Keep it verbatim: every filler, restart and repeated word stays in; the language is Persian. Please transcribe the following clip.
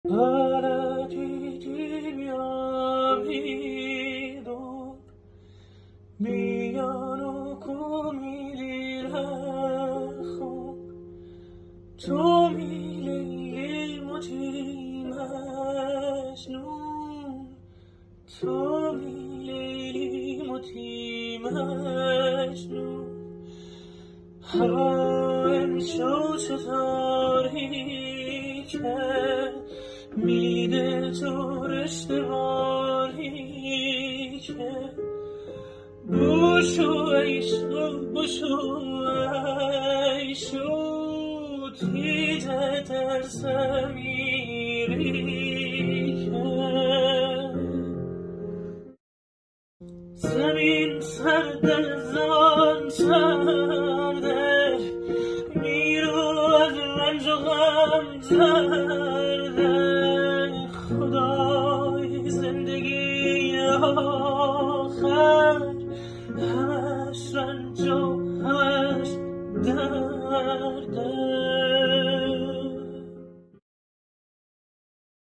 بلدیدی بیابیدون بیانو کمیلی لخون تو میلی متی مجنون تو میلی متی مجنون هوایم شو ستاری که میده تو رشته واری که بوشو ایشو بوشو ایشو تیجه در زمیری که زمین سرده زمان سرده میرو از رنج و غم زرده خدای زندگی آخر همش رنج و همش درده